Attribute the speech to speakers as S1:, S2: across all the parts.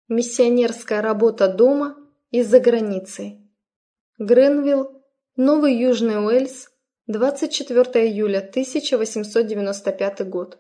S1: Миссионерская работа дома и за границей. Гренвилл, Новый Южный Уэльс, 24 июля 1895 год.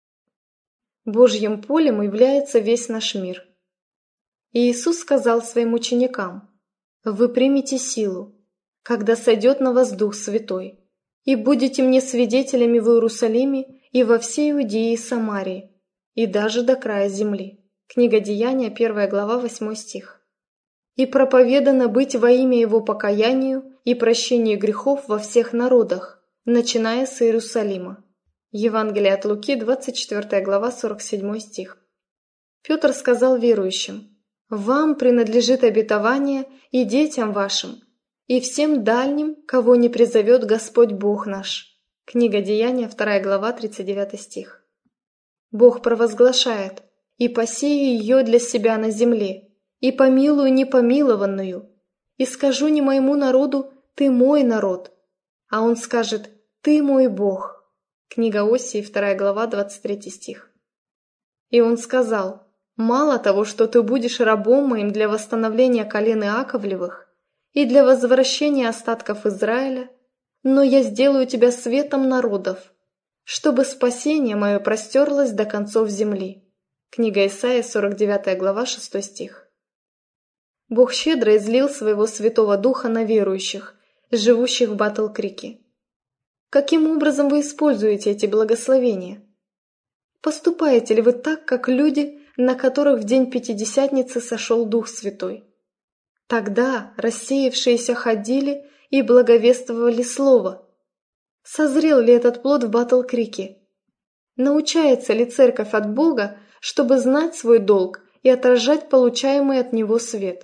S1: Божьим полем является весь наш мир. И Иисус сказал своим ученикам: «Вы примете силу, когда сойдет на вас Дух Святой, и будете мне свидетелями в Иерусалиме и во всей Иудее и Самарии, и даже до края земли». Книга Деяния, 1 глава, 8 стих. «И проповедано быть во имя Его покаянию и прощению грехов во всех народах, начиная с Иерусалима». Евангелие от Луки, 24 глава, 47 стих. Петр сказал верующим: «Вам принадлежит обетование и детям вашим, и всем дальним, кого не призовет Господь Бог наш». Книга Деяния, 2 глава, 39 стих. Бог провозглашает: «И посею ее для себя на земле, и помилую непомилованную, и скажу не моему народу: ты мой народ, а он скажет: ты мой Бог». Книга Осии, 2 глава, 23 стих. И он сказал: «Мало того, что ты будешь рабом моим для восстановления колен Иаковлевых и для возвращения остатков Израиля, но я сделаю тебя светом народов, чтобы спасение мое простерлось до концов земли». Книга Исаия, 49 глава, 6 стих. Бог щедро излил своего Святого Духа на верующих, живущих в Батл-Крике. Каким образом вы используете эти благословения? Поступаете ли вы так, как люди, на которых в день Пятидесятницы сошел Дух Святой? Тогда рассеявшиеся ходили и благовествовали Слово. Созрел ли этот плод в Батл-Крике? Научается ли церковь от Бога, чтобы знать свой долг и отражать получаемый от Него свет?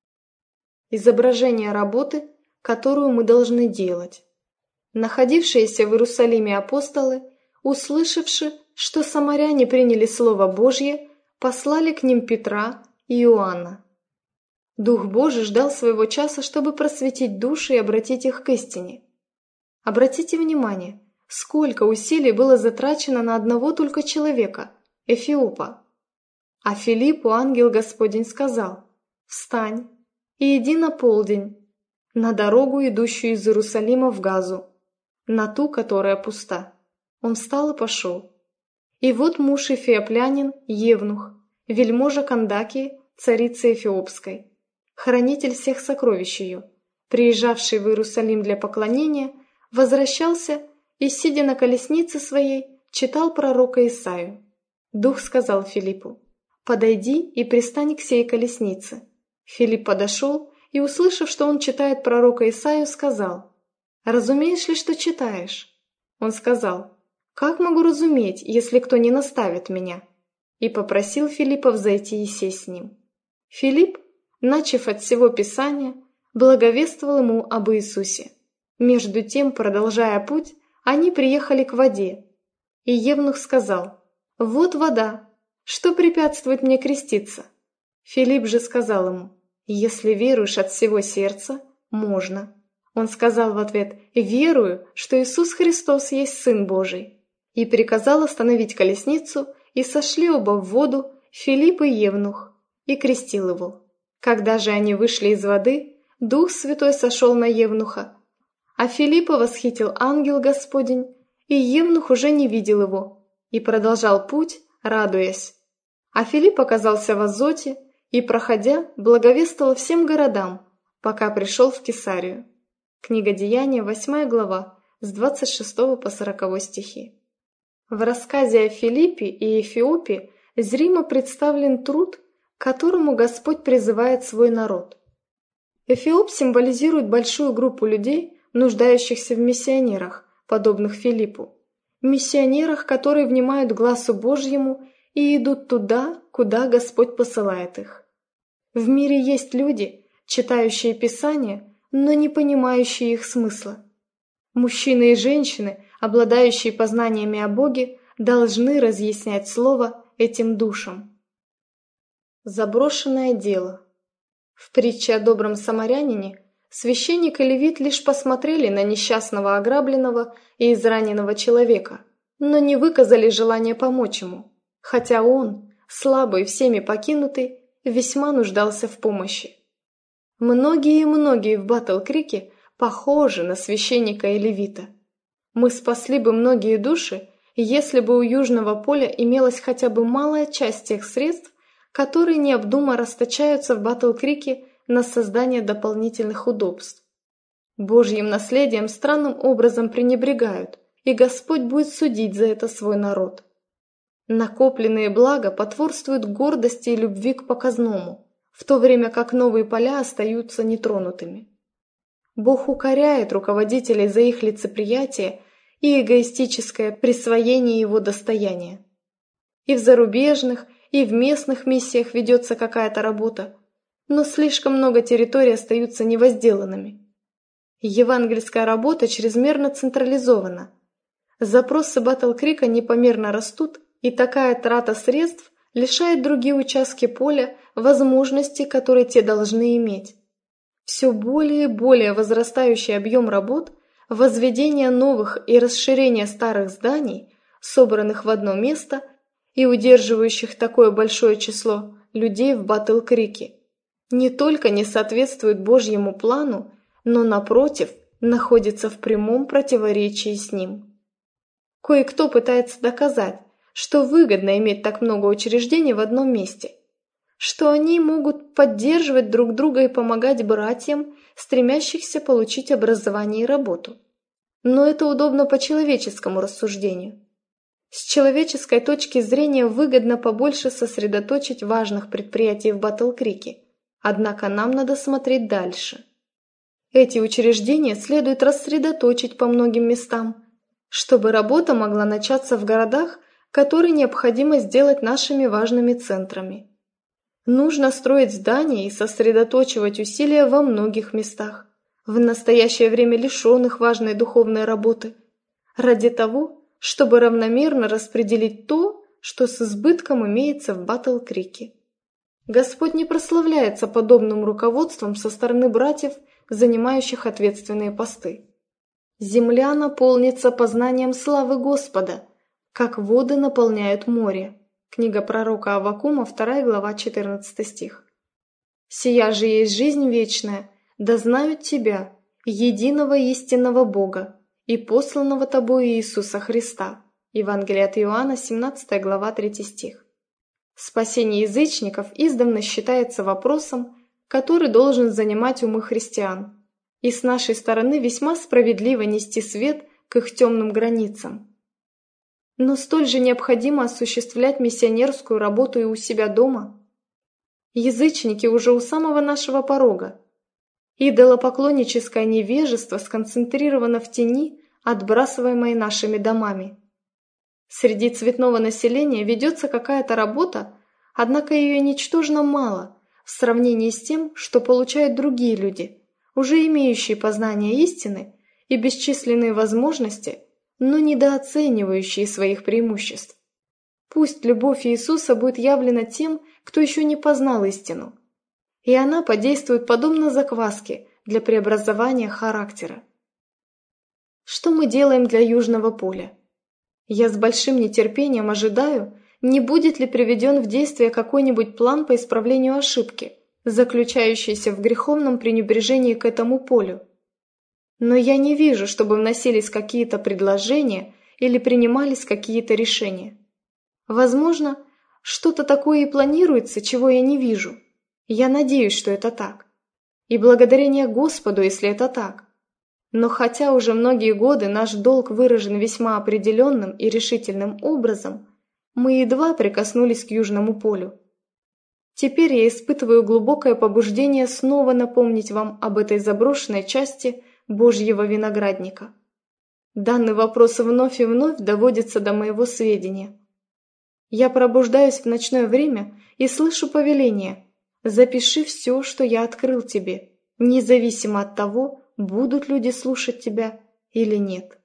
S1: Изображение работы, которую мы должны делать. Находившиеся в Иерусалиме апостолы, услышавши, что самаряне приняли Слово Божье, послали к ним Петра и Иоанна. Дух Божий ждал своего часа, чтобы просветить души и обратить их к истине. Обратите внимание, сколько усилий было затрачено на одного только человека, Эфиопа. А Филиппу ангел Господень сказал: «Встань и иди на полдень, на дорогу, идущую из Иерусалима в Газу, на ту, которая пуста». Он встал и пошел. И вот муж эфиоплянин, Евнух, вельможа Кандакии, царицы Эфиопской, хранитель всех сокровищ ее, приезжавший в Иерусалим для поклонения, возвращался и, сидя на колеснице своей, читал пророка Исаию. Дух сказал Филиппу: «Подойди и пристань к сей колеснице». Филипп подошел и, услышав, что он читает пророка Исаию, сказал: «Разумеешь ли, что читаешь?» Он сказал: «Как могу разуметь, если кто не наставит меня?» И попросил Филиппа взойти и сесть с ним. Филипп, начав от всего Писания, благовествовал ему об Иисусе. Между тем, продолжая путь, они приехали к воде. И Евнух сказал: «Вот вода, что препятствует мне креститься?» Филипп же сказал ему: «Если веруешь от всего сердца, можно». Он сказал в ответ: «Верую, что Иисус Христос есть Сын Божий». И приказал остановить колесницу, и сошли оба в воду, Филипп и Евнух, и крестил его. Когда же они вышли из воды, Дух Святой сошел на Евнуха, а Филиппа восхитил ангел Господень, и Евнух уже не видел его, и продолжал путь, радуясь. А Филипп оказался в Азоте, и, проходя, благовествовал всем городам, пока пришел в Кесарию. Книга Деяния, 8 глава, с 26 по 40 стихи. В рассказе о Филиппе и Эфиопе зримо представлен труд, к которому Господь призывает свой народ. Эфиоп символизирует большую группу людей, нуждающихся в миссионерах, подобных Филиппу. Миссионерах, которые внимают гласу Божьему и идут туда, куда Господь посылает их. В мире есть люди, читающие Писание, но не понимающие их смысла. Мужчины и женщины, обладающие познаниями о Боге, должны разъяснять Слово этим душам. Заброшенное дело. В притче о добром самарянине священник и левит лишь посмотрели на несчастного ограбленного и израненного человека, но не выказали желания помочь ему, хотя он, слабый, всеми покинутый, весьма нуждался в помощи. Многие в Батл-Крике похожи на священника и левита. Мы спасли бы многие души, если бы у Южного поля имелась хотя бы малая часть тех средств, которые необдуманно расточаются в Батл-Крике на создание дополнительных удобств. Божьим наследием странным образом пренебрегают, и Господь будет судить за это свой народ. Накопленные блага потворствуют гордости и любви к показному, в то время как новые поля остаются нетронутыми. Бог укоряет руководителей за их лицеприятие и эгоистическое присвоение его достояния. И в зарубежных, и в местных миссиях ведется какая-то работа, но слишком много территорий остаются невозделанными. Евангельская работа чрезмерно централизована. Запросы Батл-Крика непомерно растут, и такая трата средств лишает другие участки поля возможностей, которые те должны иметь. Все более и более возрастающий объем работ, возведение новых и расширение старых зданий, собранных в одно место и удерживающих такое большое число людей в Батл-Крике, не только не соответствует Божьему плану, но, напротив, находится в прямом противоречии с ним. Кое-кто пытается доказать, что выгодно иметь так много учреждений в одном месте, что они могут поддерживать друг друга и помогать братьям, стремящихся получить образование и работу. Но это удобно по человеческому рассуждению. С человеческой точки зрения выгодно побольше сосредоточить важных предприятий в Батл-Крике, однако нам надо смотреть дальше. Эти учреждения следует рассредоточить по многим местам, чтобы работа могла начаться в городах, которые необходимо сделать нашими важными центрами. Нужно строить здания и сосредоточивать усилия во многих местах, в настоящее время лишенных важной духовной работы, ради того, чтобы равномерно распределить то, что с избытком имеется в Батл-Крике. Господь не прославляется подобным руководством со стороны братьев, занимающих ответственные посты. Земля наполнится познанием славы Господа, как воды наполняют море. Книга пророка Аввакума, 2 глава, 14 стих. «Сия же есть жизнь вечная, да знают Тебя, единого истинного Бога, и посланного Тобою Иисуса Христа». Евангелие от Иоанна, 17 глава, 3 стих. Спасение язычников издавна считается вопросом, который должен занимать умы христиан, и с нашей стороны весьма справедливо нести свет к их темным границам. Но столь же необходимо осуществлять миссионерскую работу и у себя дома. Язычники уже у самого нашего порога. Идолопоклонническое невежество сконцентрировано в тени, отбрасываемой нашими домами. Среди цветного населения ведется какая-то работа, однако ее ничтожно мало в сравнении с тем, что получают другие люди, уже имеющие познание истины и бесчисленные возможности, но недооценивающие своих преимуществ. Пусть любовь Иисуса будет явлена тем, кто еще не познал истину, и она подействует подобно закваске для преобразования характера. Что мы делаем для Южного поля? Я с большим нетерпением ожидаю, не будет ли приведен в действие какой-нибудь план по исправлению ошибки, заключающейся в греховном пренебрежении к этому полю. Но я не вижу, чтобы вносились какие-то предложения или принимались какие-то решения. Возможно, что-то такое и планируется, чего я не вижу. Я надеюсь, что это так. И благодарение Господу, если это так. Но хотя уже многие годы наш долг выражен весьма определенным и решительным образом, мы едва прикоснулись к Южному полю. Теперь я испытываю глубокое побуждение снова напомнить вам об этой заброшенной части Божьего виноградника. Данный вопрос вновь и вновь доводится до моего сведения. Я пробуждаюсь в ночное время и слышу повеление: «Запиши все, что я открыл тебе, независимо от того, будут люди слушать тебя или нет».